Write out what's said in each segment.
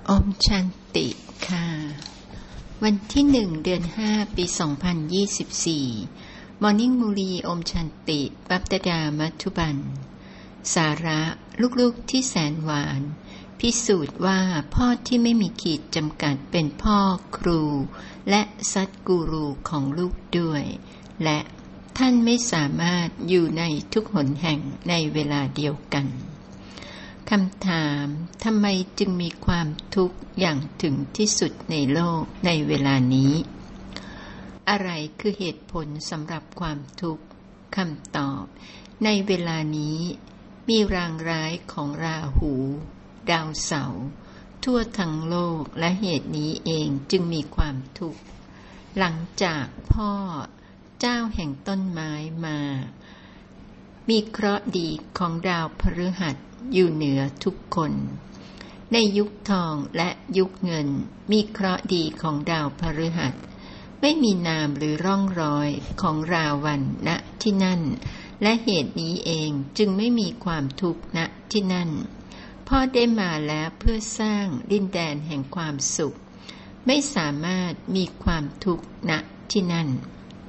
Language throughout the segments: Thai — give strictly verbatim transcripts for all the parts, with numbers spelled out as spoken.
อมชันติค่ะวันที่หนึ่งเดือนห้าปีสองพันยี่สิบสี่ Morning มูลีอมชันติปัปตดามัทุบันสาระลูกๆที่แสนหวานพิสูจน์ว่าพ่อที่ไม่มีขีดจำกัดเป็นพ่อครูและซัดกูรูของลูกด้วยและท่านไม่สามารถอยู่ในทุกหนแห่งในเวลาเดียวกันคำถามทำไมจึงมีความทุกข์อย่างถึงที่สุดในโลกในเวลานี้อะไรคือเหตุผลสำหรับความทุกข์คำตอบในเวลานี้มีรางร้ายของราหูดาวเสาร์ทั่วทั้งโลกและเหตุนี้เองจึงมีความทุกข์หลังจากพ่อเจ้าแห่งต้นไม้มามีเคราะห์ดีของดาวพฤหัสอยู่เหนือทุกคนในยุคทองและยุคเงินมีเคราะห์ดีของดาวพฤหัสไม่มีนามหรือร่องรอยของราวันณที่นั่นและเหตุนี้เองจึงไม่มีความทุกข์ณที่นั่นพ่อได้มาแล้วเพื่อสร้างดินแดนแห่งความสุขไม่สามารถมีความทุกข์ณที่นั่น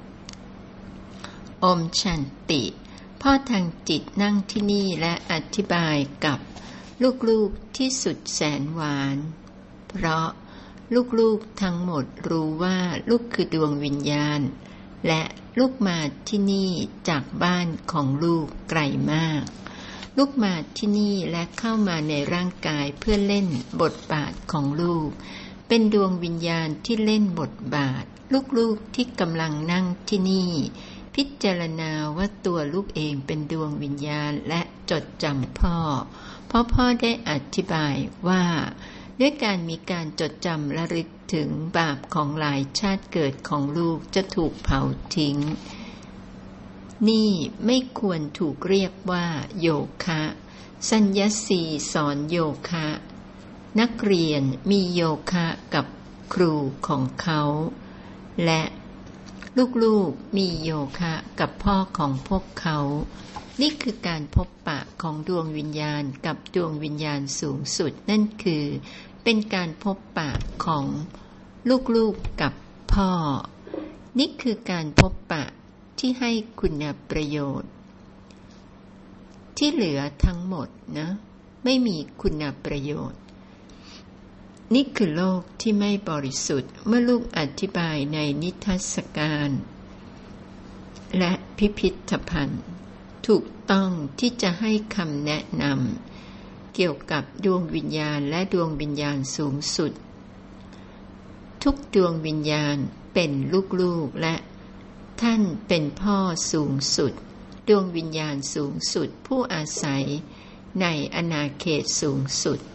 อมชันติพ่อทางจิตนั่งที่นี่และอธิบายกับลูกๆที่สุดแสนหวานเพราะลูกๆทั้งหมดรู้ว่าลูกคือดวงวิญญาณและลูกมาที่นี่จากบ้านของลูกไกลมากลูกมาที่นี่และเข้ามาในร่างกายเพื่อเล่นบทบาทของลูกเป็นดวงวิญญาณที่เล่นบทบาทลูกๆที่กำลังนั่งที่นี่พิจารณาว่าตัวลูกเองเป็นดวงวิญญาณและจดจำพ่อเพราะพ่อได้อธิบายว่าด้วยการมีการจดจำระลึกถึงบาปของหลายชาติเกิดของลูกจะถูกเผาทิ้งนี่ไม่ควรถูกเรียกว่าโยคะสัญญาสีสอนโยคะนักเรียนมีโยคะกับครูของเขาและลูกๆมีโยคะกับพ่อของพวกเขานี่คือการพบปะของดวงวิญญาณกับดวงวิญญาณสูงสุดนั่นคือเป็นการพบปะของลูกๆกับพ่อนี่คือการพบปะที่ให้คุณประโยชน์ที่เหลือทั้งหมดนะไม่มีคุณประโยชน์นี่คือโลกที่ไม่บริสุทธิ์เมื่อลูกอธิบายในนิทรรศการและพิพิธภัณฑ์ถูกต้องที่จะให้คำแนะนำเกี่ยวกับดวงวิญญาณและดวงวิญญาณสูงสุดทุกดวงวิญญาณเป็นลูกๆและท่านเป็นพ่อสูงสุดดวงวิญญาณสูงสุดผู้อาศัยในอาณาเขตสูงสุด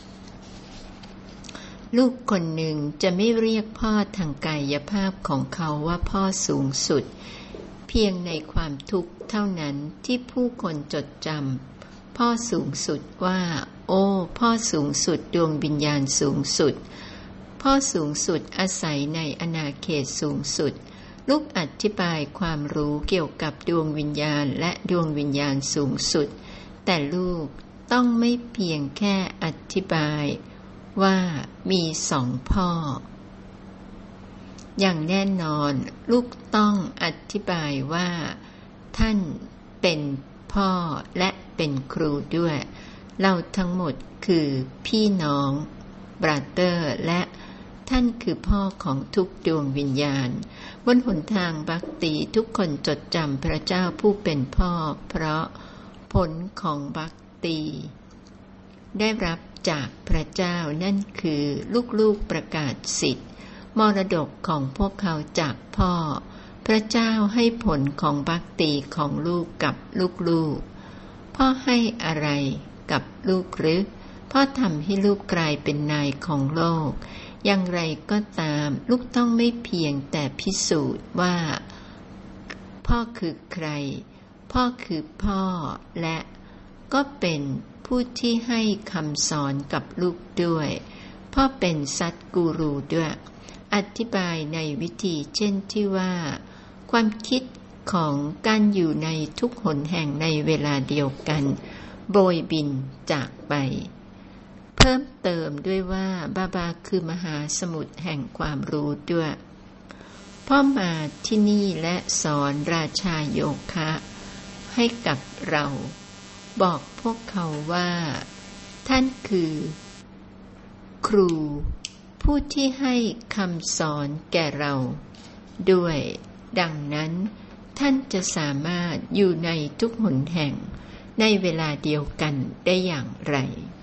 ลูกคนหนึ่งจะไม่เรียกพ่อทางกายภาพของเขาว่าพ่อสูงสุดเพียงในความทุกข์เท่านั้นที่ผู้คนจดจำพ่อสูงสุดว่าโอ้พ่อสูงสุดดวงวิญญาณสูงสุดพ่อสูงสุดอาศัยในอาณาเขตสูงสุดลูกอธิบายความรู้เกี่ยวกับดวงวิญญาณและดวงวิญญาณสูงสุดแต่ลูกต้องไม่เพียงแค่อธิบายว่ามีสองพ่ออย่างแน่นอนลูกต้องอธิบายว่าท่านเป็นพ่อและเป็นครูด้วยเราทั้งหมดคือพี่น้องบราเตอร์และท่านคือพ่อของทุกดวงวิญญาณบนหนทางบัคติทุกคนจดจำพระเจ้าผู้เป็นพ่อเพราะผลของบัคติได้รับจากพระเจ้านั่นคือลูกๆประกาศสิทธิ์มรดกของพวกเขาจากพ่อพระเจ้าให้ผลของบัคติของลูกกับลูกๆพ่อให้อะไรกับลูกหรือพ่อทำให้ลูกกลายเป็นนายของโลกอย่างไรก็ตามลูกต้องไม่เพียงแต่พิสูจน์ว่าพ่อคือใครพ่อคือพ่อและก็เป็นผู้ที่ให้คำสอนกับลูกด้วยพ่อเป็นซัดกูรูด้วยอธิบายในวิธีเช่นที่ว่าความคิดของการอยู่ในทุกหนแห่งในเวลาเดียวกันโบยบินจากไป พพิ่มเติมด้วยว่าบาบาคือมหาสมุทรแห่งความรู้ด้วยพ่อมาที่นี่และสอนราชาโยคะให้กับเราบอกพวกเขาว่าท่านคือครูผู้ที่ให้คำสอนแก่เราด้วยดังนั้นท่านจะสามารถอยู่ในทุกหนแห่งในเวลาเดียวกันได้อย่างไร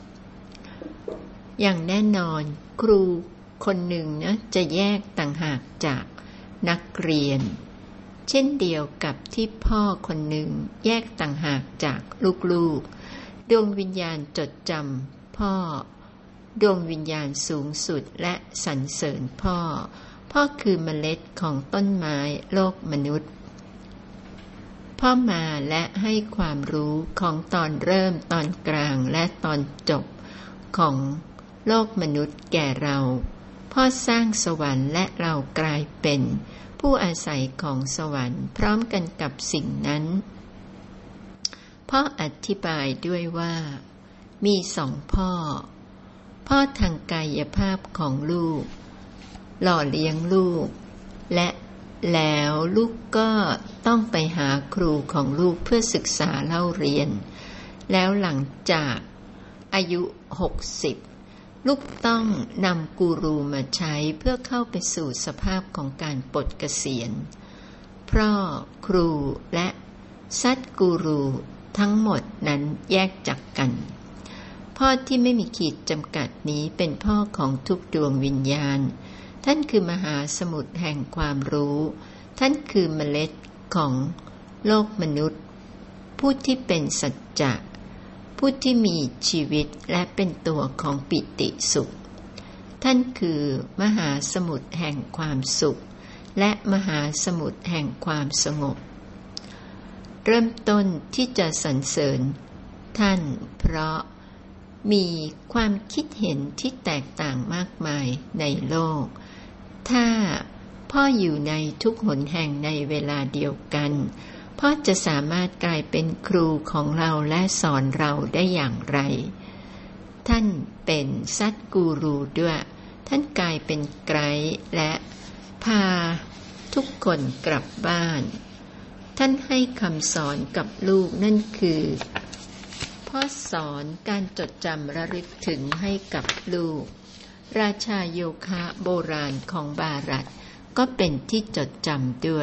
อย่างแน่นอนครูคนหนึ่งนะจะแยกต่างหากจากนักเรียนเช่นเดียวกับที่พ่อคนหนึ่งแยกต่างหากจากลูกๆดวงวิญญาณจดจำพ่อดวงวิญญาณสูงสุดและสรรเสริญพ่อพ่อคือเมล็ดของต้นไม้โลกมนุษย์พ่อมาและให้ความรู้ของตอนเริ่มตอนกลางและตอนจบของโลกมนุษย์แก่เราพ่อสร้างสวรรค์และเรากลายเป็นผู้อาศัยของสวรรค์พร้อมกันกับสิ่งนั้นพ่ออธิบายด้วยว่ามีสองพ่อพ่อทางกายภาพของลูกหล่อเลี้ยงลูกและแล้วลูกก็ต้องไปหาครูของลูกเพื่อศึกษาเล่าเรียนแล้วหลังจากอายุหกสิบลูกต้องนำกูรูมาใช้เพื่อเข้าไปสู่สภาพของการปลดเกษียณพ่อครูและซัดกูรูทั้งหมดนั้นแยกจากกันพ่อที่ไม่มีขีดจำกัดนี้เป็นพ่อของทุกดวงวิญญาณท่านคือมหาสมุทรแห่งความรู้ท่านคือเมล็ดของโลกมนุษย์ผู้ที่เป็นสัจจะผู้ที่มีชีวิตและเป็นตัวของปิติสุขท่านคือมหาสมุทรแห่งความสุขและมหาสมุทรแห่งความสงบเริ่มต้นที่จะสรรเสริญท่านเพราะมีความคิดเห็นที่แตกต่างมากมายในโลกถ้าพ่ออยู่ในทุกหนแห่งในเวลาเดียวกันพ่อจะสามารถกลายเป็นครูของเราและสอนเราได้อย่างไรท่านเป็นซัดกูรูด้วยท่านกลายเป็นไกด์และพาทุกคนกลับบ้านท่านให้คำสอนกับลูกนั่นคือพ่อสอนการจดจำระลึกถึงให้กับลูกราชาโยคะโบราณของบารัตก็เป็นที่จดจำด้วย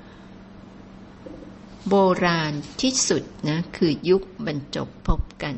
โบราณที่สุดนะคือยุคบรรจบพบกัน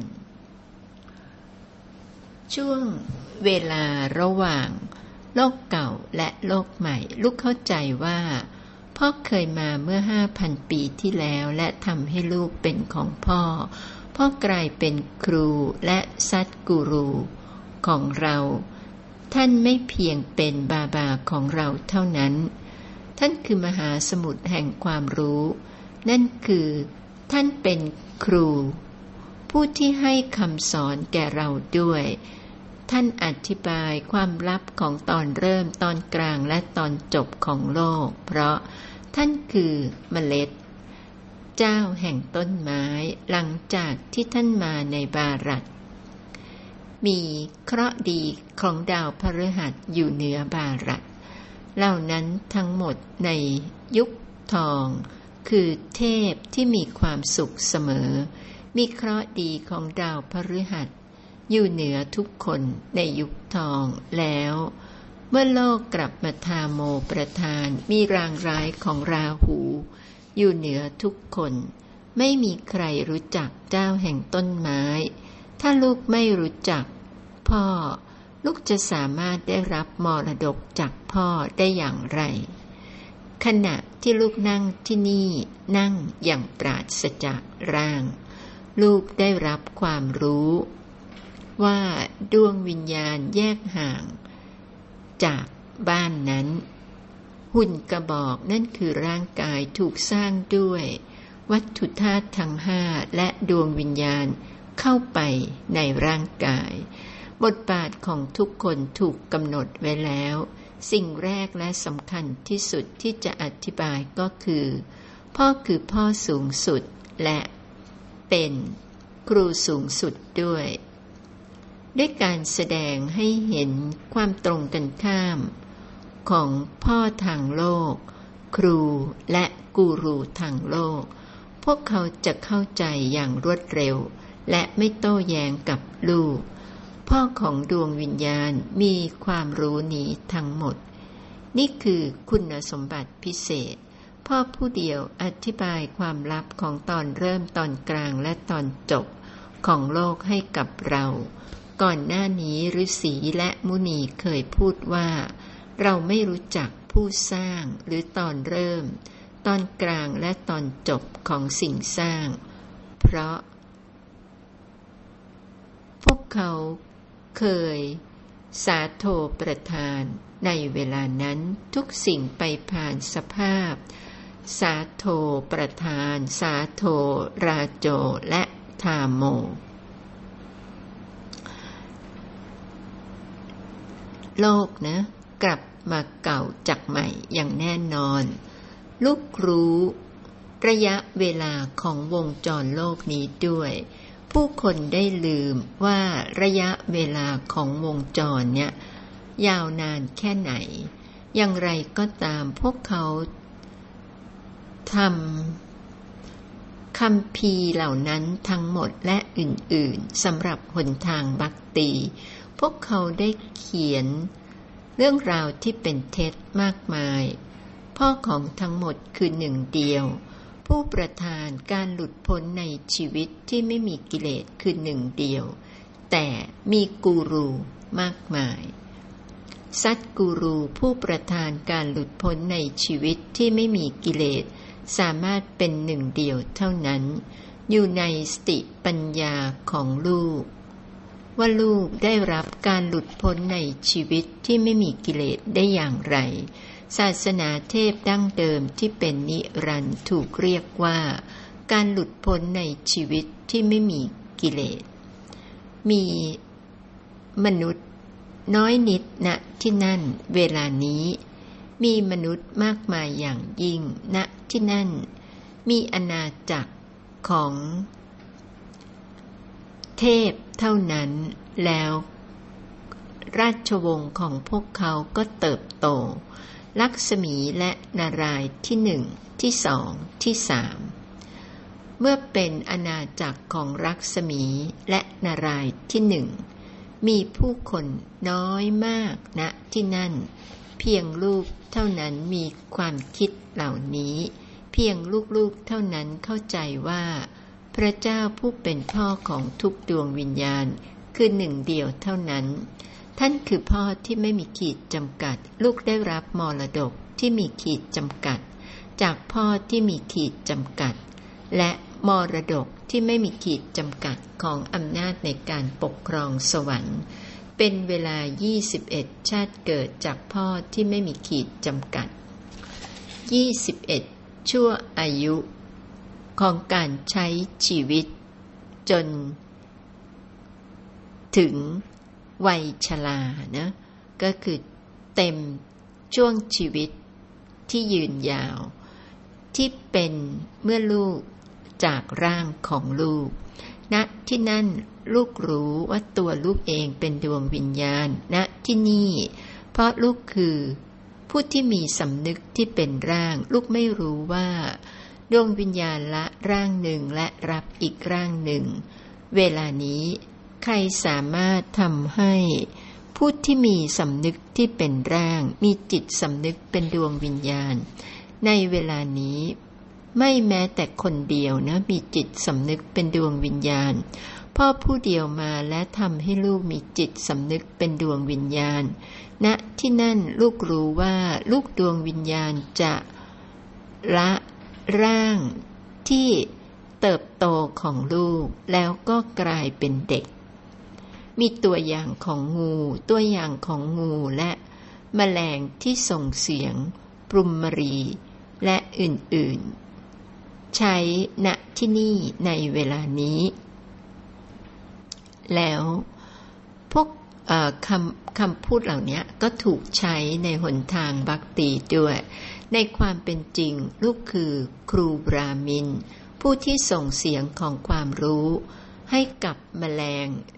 ช่วงเวลาระหว่างโลกเก่าและโลกใหม่ลูกเข้าใจว่าพ่อเคยมาเมื่อ ห้าพัน ปีที่แล้วและทำให้ลูกเป็นของพ่อพ่อกลายเป็นครูและซัดกูรูของเราท่านไม่เพียงเป็นบาบาของเราเท่านั้นท่านคือมหาสมุทรแห่งความรู้นั่นคือท่านเป็นครูผู้ที่ให้คำสอนแก่เราด้วยท่านอธิบายความลับของตอนเริ่มตอนกลางและตอนจบของโลกเพราะท่านคือเมล็ดเจ้าแห่งต้นไม้หลังจากที่ท่านมาในบารัตมีเคราะห์ดีของดาวพฤหัสอยู่เหนือบารัตเหล่านั้นทั้งหมดในยุคทองคือเทพที่มีความสุขเสมอมีเคราะห์ดีของดาวพฤหัสอยู่เหนือทุกคนในยุคทองแล้วเมื่อโลกกลับมาทาโมประทานมีรางร้ายของราหูอยู่เหนือทุกคนไม่มีใครรู้จักเจ้าแห่งต้นไม้ถ้าลูกไม่รู้จักพ่อลูกจะสามารถได้รับมรดกจากพ่อได้อย่างไรขณะที่ลูกนั่งที่นี่นั่งอย่างปราศจากร่างลูกได้รับความรู้ว่าดวงวิญญาณแยกห่างจากบ้านนั้นหุ่นกระบอกนั่นคือร่างกายถูกสร้างด้วยวัตถุธาตุทั้งห้าและดวงวิญญาณเข้าไปในร่างกายบทบาทของทุกคนถูกกำหนดไว้แล้วสิ่งแรกและสำคัญที่สุดที่จะอธิบายก็คือพ่อคือพ่อสูงสุดและเป็นครูสูงสุดด้วยด้วยการแสดงให้เห็นความตรงกันข้ามของพ่อทางโลกครูและกูรูทางโลกพวกเขาจะเข้าใจอย่างรวดเร็วและไม่โต้แย้งกับลูกพ่อของดวงวิญญาณมีความรู้นี้ทั้งหมดนี่คือคุณสมบัติพิเศษพ่อผู้เดียวอธิบายความลับของตอนเริ่มตอนกลางและตอนจบของโลกให้กับเราก่อนหน้านี้ฤาษีและมุนีเคยพูดว่าเราไม่รู้จักผู้สร้างหรือตอนเริ่มตอนกลางและตอนจบของสิ่งสร้างเพราะพวกเขาเคยสาโทประทานในเวลานั้นทุกสิ่งไปผ่านสภาพสาโทประทานสาโทราโจและธาโมโลกนะกลับมาเก่าจากใหม่อย่างแน่นอนลูกรู้ระยะเวลาของวงจรโลกนี้ด้วยผู้คนได้ลืมว่าระยะเวลาของวงจรเนี่ยยาวนานแค่ไหนอย่างไรก็ตามพวกเขาทำคัมภีร์เหล่านั้นทั้งหมดและอื่นๆสำหรับหนทางบัคตีพวกเขาได้เขียนเรื่องราวที่เป็นเท็จมากมายพ่อของทั้งหมดคือหนึ่งเดียวผู้ประทานการหลุดพ้นในชีวิตที่ไม่มีกิเลสคือหนึ่งเดียวแต่มีกูรูมากมายสัตกูรูผู้ประทานการหลุดพ้นในชีวิตที่ไม่มีกิเลสสามารถเป็นหนึ่งเดียวเท่านั้นอยู่ในสติปัญญาของลูกว่าลูกได้รับการหลุดพ้นในชีวิตที่ไม่มีกิเลสได้อย่างไรศาสนาเทพดั้งเดิมที่เป็นนิรันดร์ถูกเรียกว่าการหลุดพ้นในชีวิตที่ไม่มีกิเลสมีมนุษย์น้อยนิดณที่นั่นเวลานี้มีมนุษย์มากมายอย่างยิ่งณที่นั่นมีอาณาจักรของเทพเท่านั้นแล้วราชวงศ์ของพวกเขาก็เติบโตลักษมีและนารายณ์ที่หนึ่งที่สองที่สามเมื่อเป็นอาณาจักรของลักษมีและนารายณ์ที่หนึ่งมีผู้คนน้อยมากณที่นั่นเพียงลูกเท่านั้นมีความคิดเหล่านี้เพียงลูกๆเท่านั้นเข้าใจว่าพระเจ้าผู้เป็นพ่อของทุกดวงวิญญาณคือหนึ่งเดียวเท่านั้นท่านคือพ่อที่ไม่มีขีดจำกัดลูกได้รับมรดกที่มีขีดจำกัดจากพ่อที่มีขีดจำกัดและมรดกที่ไม่มีขีดจำกัดของอำนาจในการปกครองสวรรค์เป็นเวลายี่สิบเอ็ดชาติเกิดจากพ่อที่ไม่มีขีดจำกัดยี่สิบเอ็ดชั่วอายุของการใช้ชีวิตจนถึงวัยชรานะก็คือเต็มช่วงชีวิตที่ยืนยาวที่เป็นเมื่อลูกจากร่างของลูกณที่นั่นลูกรู้ว่าตัวลูกเองเป็นดวงวิญญาณณที่นี่เพราะลูกคือผู้ที่มีสำนึกที่เป็นร่างลูกไม่รู้ว่าดวงวิญญาณละร่างหนึ่งและรับอีกร่างหนึ่งเวลานี้ใครสามารถทำให้ผู้ที่มีสำนึกที่เป็นร่างมีจิตสำนึกเป็นดวงวิญญาณในเวลานี้ไม่แม้แต่คนเดียวนะมีจิตสำนึกเป็นดวงวิญญาณพ่อผู้เดียวมาและทำให้ลูกมีจิตสำนึกเป็นดวงวิญญาณณที่นั่นลูกรู้ว่าลูกดวงวิญญาณจะละร่างที่เติบโตของลูกแล้วก็กลายเป็นเด็กมีตัวอย่างของงูตัวอย่างของงูและแมลงที่ส่งเสียงปรุมมรีและอื่นๆใช้ณที่นี่ในเวลานี้แล้วพวกคำคำพูดเหล่านี้ก็ถูกใช้ในหนทางบัคติด้วยในความเป็นจริงลูกคือครูบรามินผู้ที่ส่งเสียงของความรู้ให้กับแมลง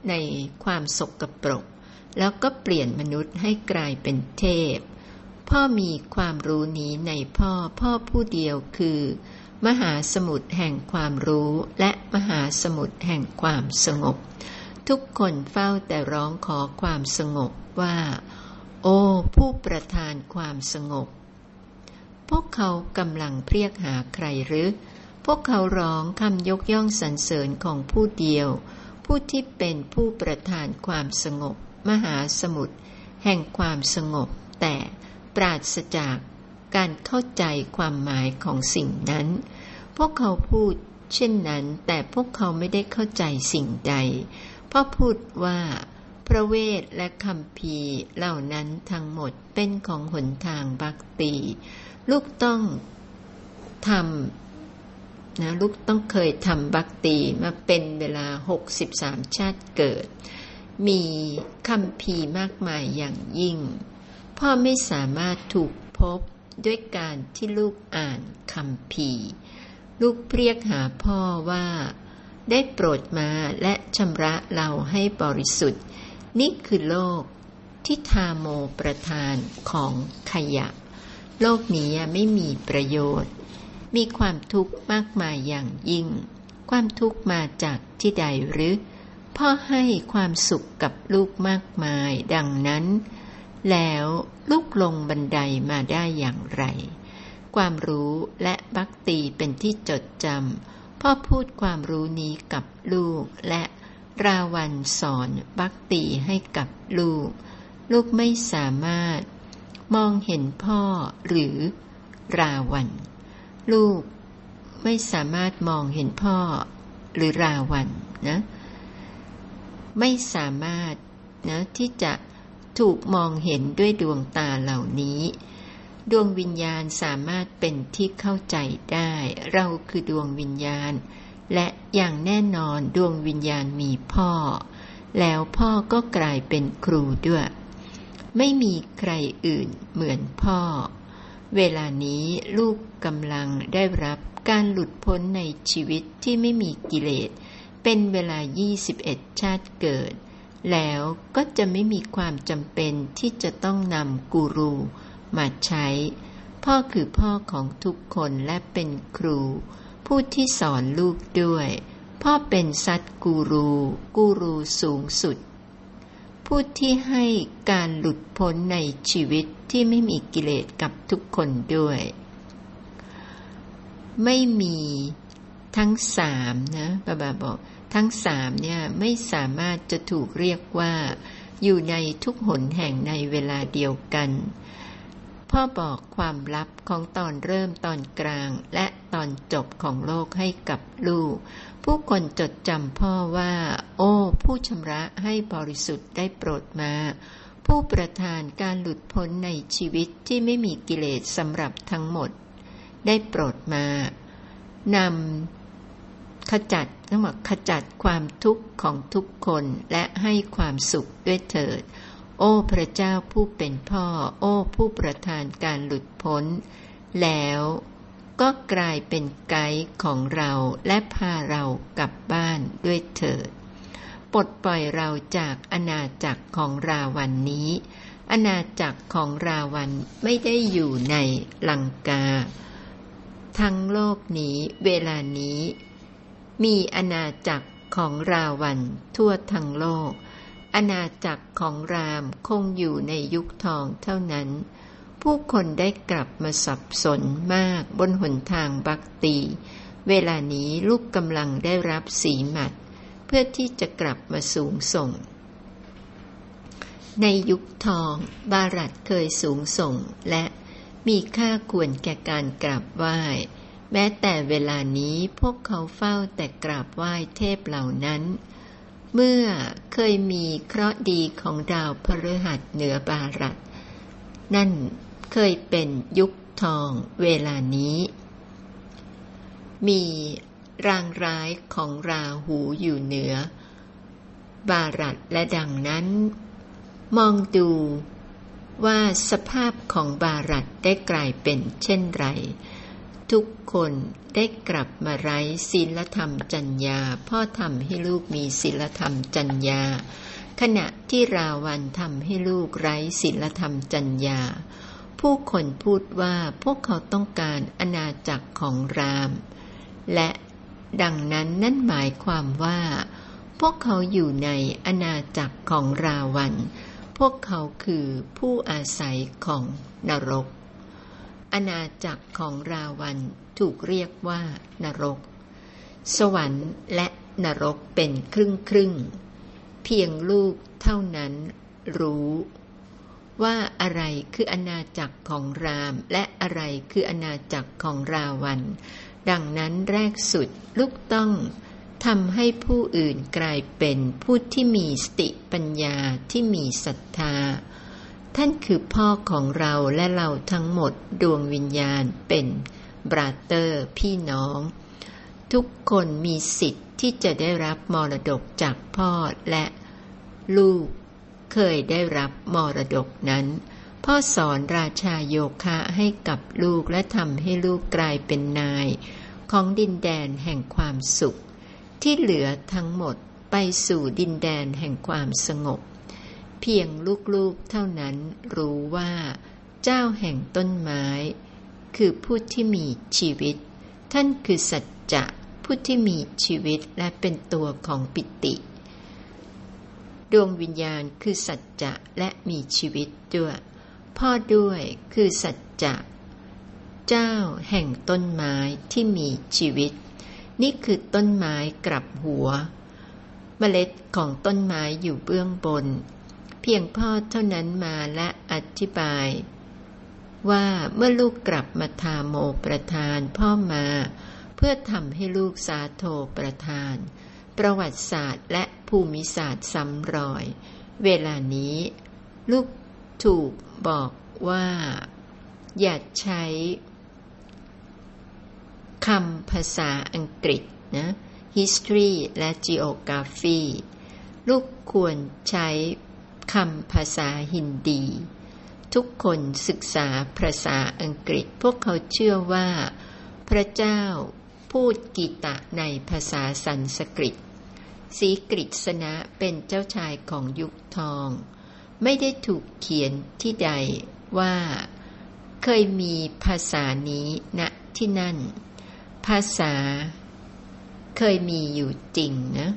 ในความสกปรกแล้วก็เปลี่ยนมนุษย์ให้กลายเป็นเทพพ่อมีความรู้นี้ในพ่อพ่อผู้เดียวคือมหาสมุทรแห่งความรู้และมหาสมุทรแห่งความสงบทุกคนเฝ้าแต่ร้องขอความสงบว่าโอ้ผู้ประทานความสงบพวกเขากำลังเรียกหาใครหรือพวกเขาร้องคำยกย่องสรรเสริญของผู้เดียวผู้ที่เป็นผู้ประทานความสงบมหาสมุทรแห่งความสงบแต่ปราศจากการเข้าใจความหมายของสิ่งนั้นพวกเขาพูดเช่นนั้นแต่พวกเขาไม่ได้เข้าใจสิ่งใดเพราะพูดว่าพระเวทและคัมภีร์เหล่านั้นทั้งหมดเป็นของหนทางภักติลูกต้องทำนะลูกต้องเคยทำภักติมาเป็นเวลาหกสิบสามชาติเกิดมีคัมภีร์มากมายอย่างยิ่งพ่อไม่สามารถถูกพบด้วยการที่ลูกอ่านคัมภีร์ลูกเรียกหาพ่อว่าได้โปรดมาและชำระเราให้บริสุทธิ์นี่คือโลกที่ทาโมประทานของขยะโลกนี้ไม่มีประโยชน์มีความทุกข์มากมายอย่างยิ่งความทุกข์มาจากที่ใดหรือพ่อให้ความสุขกับลูกมากมายดังนั้นแล้วลูกลงบันไดมาได้อย่างไรความรู้และภักติเป็นที่จดจำพ่อพูดความรู้นี้กับลูกและราวันสอนภักติให้กับลูกลูกไม่สามารถมองเห็นพ่อหรือราวันลูกไม่สามารถมองเห็นพ่อหรือราวันนะไม่สามารถนะที่จะถูกมองเห็นด้วยดวงตาเหล่านี้ดวงวิญญาณสามารถเป็นที่เข้าใจได้เราคือดวงวิญญาณและอย่างแน่นอนดวงวิญญาณมีพ่อแล้วพ่อก็กลายเป็นครูด้วยไม่มีใครอื่นเหมือนพ่อเวลานี้ลูกกำลังได้รับการหลุดพ้นในชีวิตที่ไม่มีกิเลสเป็นเวลายี่สิบเอ็ดชาติเกิดแล้วก็จะไม่มีความจำเป็นที่จะต้องนำกูรูมาใช้พ่อคือพ่อของทุกคนและเป็นครูผู้ที่สอนลูกด้วยพ่อเป็นสัตกูรูกูรูสูงสุดผู้ที่ให้การหลุดพ้นในชีวิตที่ไม่มีกิเลสกับทุกคนด้วยไม่มีทั้งสามนะบาบาบอกทั้งสามเนี่ยไม่สามารถจะถูกเรียกว่าอยู่ในทุกหนแห่งในเวลาเดียวกันพ่อบอกความลับของตอนเริ่มตอนกลางและตอนจบของโลกให้กับลูกผู้คนจดจำพ่อว่าโอ้ผู้ชำระให้บริสุทธิ์ได้โปรดมาผู้ประทานการหลุดพ้นในชีวิตที่ไม่มีกิเลสสำหรับทั้งหมดได้โปรดมานำขจัดทั้งหมดขจัดความทุกข์ของทุกคนและให้ความสุขด้วยเถิดโอ้พระเจ้าผู้เป็นพ่อโอ้ผู้ประทานการหลุดพ้นแล้วก็กลายเป็นไกด์ของเราและพาเรากลับบ้านด้วยเถิดปลดปล่อยเราจากอาณาจักรของราวันนี้อาณาจักรของราวันไม่ได้อยู่ในลังกาทั้งโลกนี้เวลานี้มีอาณาจักรของราวันทั่วทั้งโลกอาณาจักรของรามคงอยู่ในยุคทองเท่านั้นผู้คนได้กลับมาสับสนมากบนหนทางภักติเวลานี้ลูกกำลังได้รับสีหมัดเพื่อที่จะกลับมาสูงส่งในยุคทองบารัตเคยสูงส่งและมีค่าควรแก่การกราบไหว้แม้แต่เวลานี้พวกเขาเฝ้าแต่กราบไหว้เทพเหล่านั้นเมื่อเคยมีเคราะห์ดีของดาวพฤหัสเหนือบารัตนั่นเคยเป็นยุคทองเวลานี้มีรางร้ายของราหูอยู่เหนือบารัตและดังนั้นมองดูว่าสภาพของบารัตได้กลายเป็นเช่นไรทุกคนได้กลับมาไร้ศีลธรรมจรรยาพ่อทำให้ลูกมีศีลธรรมจรรยาขณะที่ราวันทำให้ลูกไร้ศีลธรรมจรรยาผู้คนพูดว่าพวกเขาต้องการอาณาจักรของรามและดังนั้นนั่นหมายความว่าพวกเขาอยู่ในอาณาจักรของราวันพวกเขาคือผู้อาศัยของนรกอาณาจักรของราวันถูกเรียกว่านรกสวรรค์และนรกเป็นครึ่งครึ่งเพียงลูกเท่านั้นรู้ว่าอะไรคืออาณาจักรของรามและอะไรคืออาณาจักรของราวันดังนั้นแรกสุดลูกต้องทำให้ผู้อื่นกลายเป็นผู้ที่มีสติปัญญาที่มีศรัทธาท่านคือพ่อของเราและเราทั้งหมดดวงวิญญาณเป็นบราเตอร์พี่น้องทุกคนมีสิทธิ์ที่จะได้รับมรดกจากพ่อและลูกเคยได้รับมรดกนั้นพ่อสอนราชาโยคะให้กับลูกและทำให้ลูกกลายเป็นนายของดินแดนแห่งความสุขที่เหลือทั้งหมดไปสู่ดินแดนแห่งความสงบเพียงลูกๆเท่านั้นรู้ว่าเจ้าแห่งต้นไม้คือผู้ที่มีชีวิตท่านคือสัจจะผู้ที่มีชีวิตและเป็นตัวของปิติดวงวิญญาณคือสัจจะและมีชีวิตด้วยพ่อด้วยคือสัจจะเจ้าแห่งต้นไม้ที่มีชีวิตนี่คือต้นไม้กลับหัวเมล็ดของต้นไม้อยู่เบื้องบนเพียงพ่อเท่านั้นมาและอธิบายว่าเมื่อลูกกลับมาทาโมประทานพ่อมาเพื่อทำให้ลูกสาโทประทานประวัติศาสตร์และภูมิศาสตร์ซ้ำรอยเวลานี้ลูกถูกบอกว่าอย่าใช้คำภาษาอังกฤษนะ history และ geography ลูกควรใช้คำภาษาฮินดีทุกคนศึกษาภาษาอังกฤษพวกเขาเชื่อว่าพระเจ้าพูดกีตะในภาษาสันสกฤตศรีกฤษณะเป็นเจ้าชายของยุคทองไม่ได้ถูกเขียนที่ใดว่าเคยมีภาษานี้ณที่นั่นภาษาเคยมีอยู่จริงนะ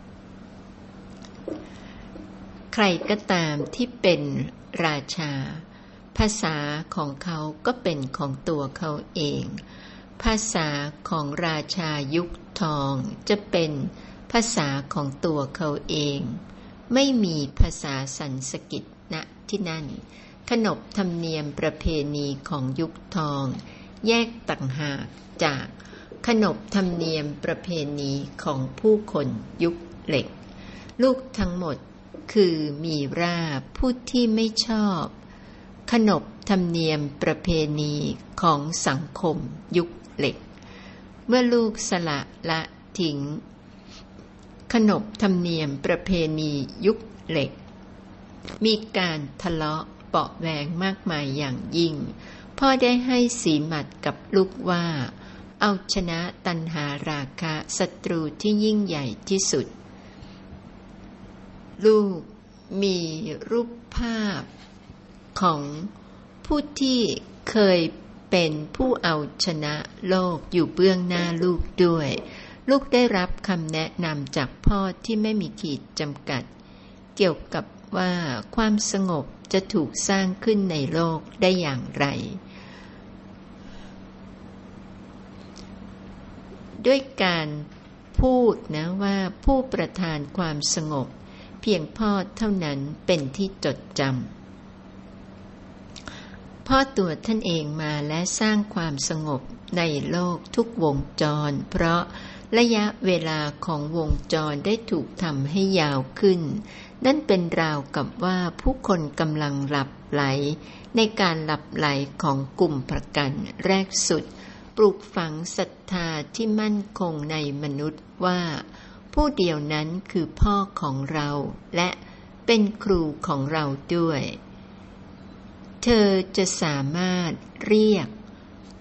ใครก็ตามที่เป็นราชาภาษาของเขาก็เป็นของตัวเขาเองภาษาของราชายุคทองจะเป็นภาษาของตัวเขาเองไม่มีภาษาสันสกฤตณที่นั่นขนบธรรมเนียมประเพณีของยุคทองแยกต่างหากจากขนบธรรมเนียมประเพณีของผู้คนยุคเหล็กลูกทั้งหมดคือมีราผู้ที่ไม่ชอบขนบธรรมเนียมประเพณีของสังคมยุคเหล็กเมื่อลูกสละละทิ้งขนบธรรมเนียมประเพณียุคเหล็กมีการทะเลาะเปาะแวงมากมายอย่างยิ่งพ่อได้ให้สีหมัดกับลูกว่าเอาชนะตัณหาราคะศัตรูที่ยิ่งใหญ่ที่สุดลูกมีรูปภาพของผู้ที่เคยเป็นผู้เอาชนะโลกอยู่เบื้องหน้าลูกด้วยลูกได้รับคำแนะนำจากพ่อที่ไม่มีขีดจำกัดเกี่ยวกับว่าความสงบจะถูกสร้างขึ้นในโลกได้อย่างไรด้วยการพูดนะว่าผู้ประทานความสงบเพียงพ่อเท่านั้นเป็นที่จดจำพ่อตัวท่านเองมาและสร้างความสงบในโลกทุกวงจรเพราะระยะเวลาของวงจรได้ถูกทำให้ยาวขึ้นนั่นเป็นราวกับว่าผู้คนกำลังหลับไหลในการหลับไหลของกลุ่มประกันแรกสุดปลูกฝังศรัทธาที่มั่นคงในมนุษย์ว่าผู้เดียวนั้นคือพ่อของเราและเป็นครูของเราด้วยเธอจะสามารถเรียก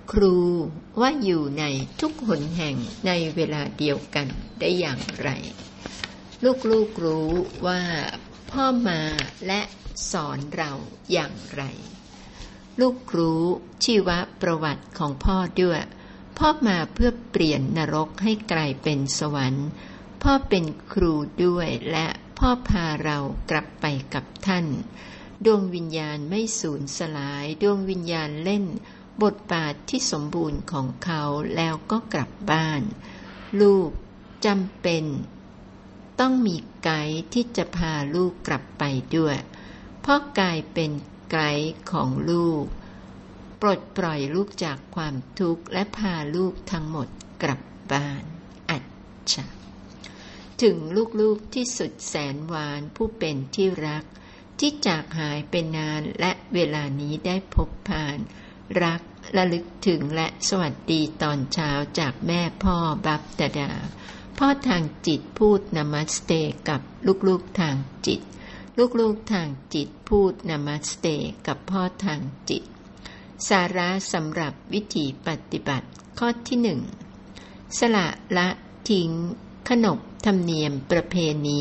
ครูว่าอยู่ในทุกหนแห่งในเวลาเดียวกันได้อย่างไรลูกๆรู้ว่าพ่อมาและสอนเราอย่างไรลูกรู้ชีวประวัติของพ่อด้วยพ่อมาเพื่อเปลี่ยนนรกให้กลายเป็นสวรรค์พ่อเป็นครูด้วยและพ่อพาเรากลับไปกับท่านดวงวิญญาณไม่สูญสลายดวงวิญญาณเล่นบทบาทที่สมบูรณ์ของเขาแล้วก็กลับบ้านลูกจำเป็นต้องมีไกด์ที่จะพาลูกกลับไปด้วยพ่อกลายเป็นไกด์ของลูกปลดปล่อยลูกจากความทุกข์และพาลูกทั้งหมดกลับบ้านอัจฉะถึงลูกๆที่สุดแสนหวานผู้เป็นที่รักที่จากหายไปนานและเวลานี้ได้พบผ่านรักระลึกถึงและสวัสดีตอนเช้าจากแม่พ่อบัพตดาพ่อทางจิตพูดนามัสเตกับลูกๆทางจิตลูกๆทางจิตพูดนามัสเตกับพ่อทางจิตสาระสำหรับวิธีปฏิบัติข้อที่หนึ่งสละละทิ้งขนบธรรมเนียมประเพณี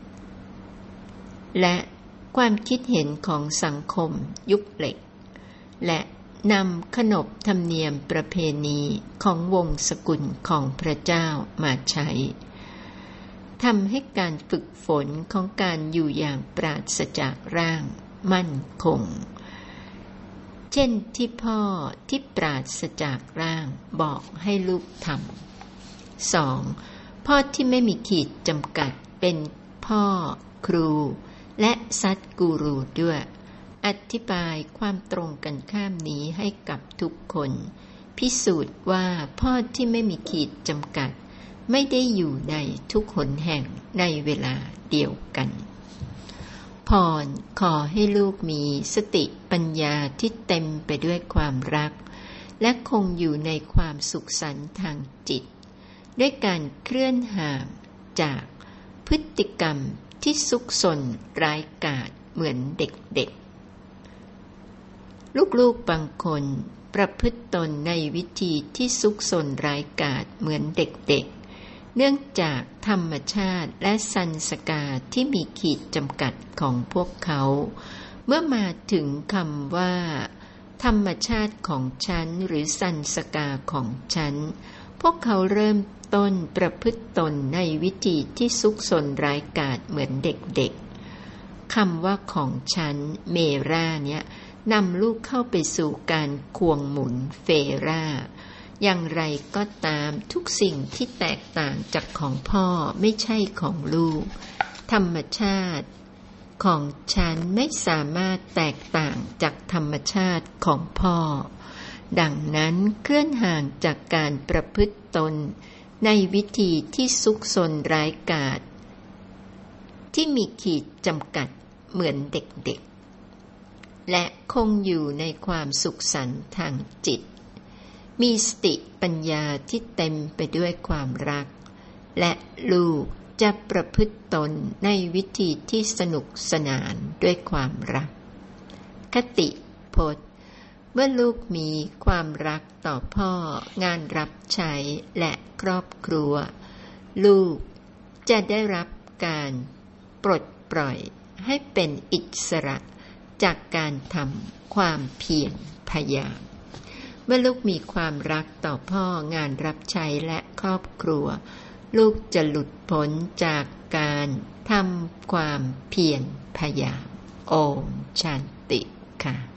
และความคิดเห็นของสังคมยุคเหล็กและนำขนบธรรมเนียมประเพณีของวงศกุลของพระเจ้ามาใช้ทำให้การฝึกฝนของการอยู่อย่างปราศจากร่างมั่นคงเช่นที่พ่อที่ปราศจากร่างบอกให้ลูกทำ สอง. พ่อที่ไม่มีขีดจำกัดเป็นพ่อครูและซัดกูรูด้วยอธิบายความตรงกันข้ามนี้ให้กับทุกคนพิสูจน์ว่าพ่อที่ไม่มีขีดจำกัดไม่ได้อยู่ในทุกหนแห่งในเวลาเดียวกันพรขอให้ลูกมีสติปัญญาที่เต็มไปด้วยความรักและคงอยู่ในความสุขสันต์ทางจิตด้วยการเคลื่อนห่างจากพฤติกรรมที่ซุกซนร้ายกาจเหมือนเด็กๆลูกๆบางคนประพฤติตนในวิธีที่ซุกซนร้ายกาจเหมือนเด็กๆเนื่องจากธรรมชาติและสันสกาที่มีขีดจำกัดของพวกเขาเมื่อมาถึงคำว่าธรรมชาติของฉันหรือสันสกาของฉันพวกเขาเริ่มต้นประพฤติตนในวิธีที่ซุกซนร้ายกาจเหมือนเด็กๆคำว่าของฉันเมราเนี่ยนำลูกเข้าไปสู่การควงหมุนเฟราอย่างไรก็ตามทุกสิ่งที่แตกต่างจากของพ่อไม่ใช่ของลูกธรรมชาติของฉันไม่สามารถแตกต่างจากธรรมชาติของพ่อดังนั้นเคลื่อนห่างจากการประพฤติตนในวิธีที่ซุกซนร้ายกาจที่มีขีดจำกัดเหมือนเด็กๆและคงอยู่ในความสุขสันต์ทางจิตมีสติปัญญาที่เต็มไปด้วยความรักและลูกจะประพฤติตนในวิธีที่สนุกสนานด้วยความรักคติพจน์เมื่อลูกมีความรักต่อพ่องานรับใช้และครอบครัวลูกจะได้รับการปลดปล่อยให้เป็นอิสระจากการทำความเพียรพยายามเมื่อลูกมีความรักต่อพ่องานรับใช้และครอบครัวลูกจะหลุดพ้นจากการทำความเพียรพยายามโอมชันติค่ะ